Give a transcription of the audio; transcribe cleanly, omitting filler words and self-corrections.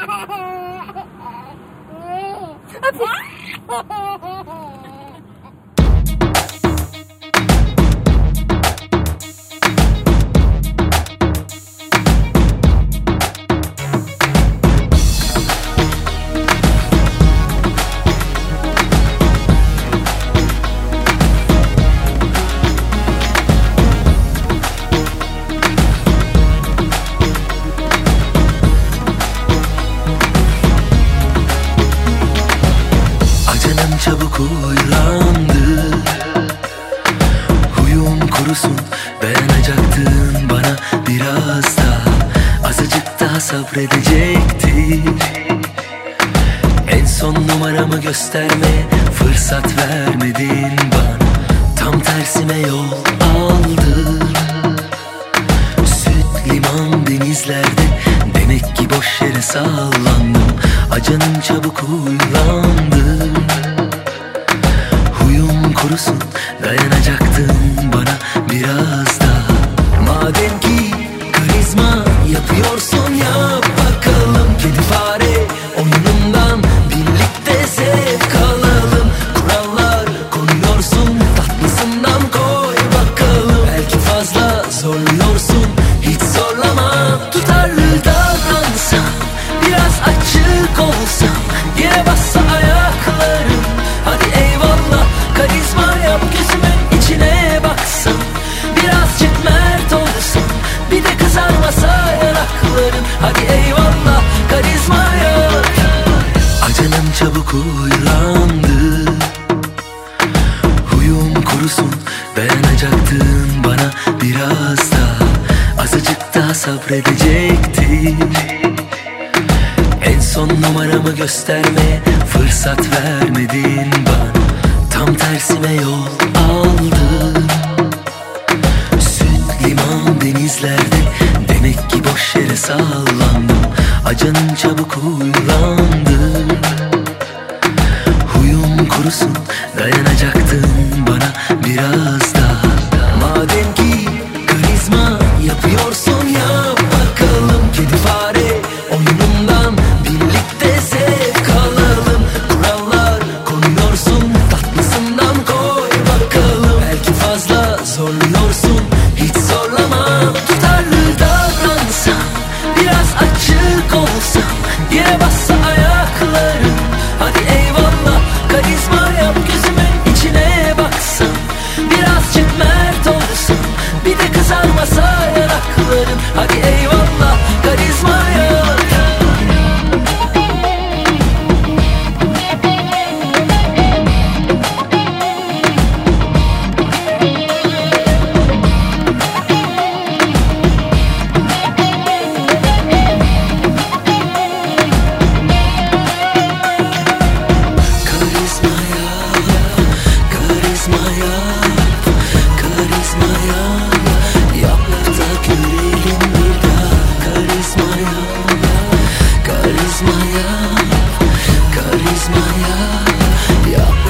Çabuk huylandı, huyum kurusun, dayanacaktın bana biraz daha, azıcık daha sabredecektir. En son numaramı göstermeye fırsat vermedin bana, tam tersime yol aldın. Süt liman denizlerde, demek ki boş yere sallandım. Acanım çabuk huylandı, kurusun, dayanacaktın bana biraz daha. Madem ki karizma yapıyorsun, yap bakalım. Kedi fare oyunundan birlikte zevk alalım. Kurallar koyuyorsun, tatlısından koy bakalım. Belki fazla zorluyorsun, hiç zorlama. Tutarlı davransam, biraz açık olsam, yere bassa ayaklarım. Hadi eyvallah, karizma yap, gözümün içine baksam. Birazcık mert olsam, bir de kızarmasa yanaklarım. Hadi eyvallah, karizma yap. Acanım çabuk huylandı, huyum kurusun, dayanacaktın bana biraz daha, azıcık daha sabredecektin. En son numaramı göstermeye fırsat vermedin bana, tam tersime yol aldın. Süt liman denizlerde, demek ki boş yere sallandım. Acanım çabuk huylandı, huyum kurusun, dayanacaktın bana biraz daha. Madem ki karizma yapıyorsun, yap bakalım. Kedi fare oyunundan birlikte zevk alalım. Kurallar koyuyorsun, tatlısından koy bakalım. Belki fazla zorluyorsun, hiç zorlama. Tutarlı davransam, biraz açık olsam, yere bassa ayaklarım. Hadi eyvallah, karizma yap, gözümün içine baksam. Birazcık mert olsam, bir de kızarmasa yanaklarım. Hadi eyvallah, karizma yap. Karizma yap,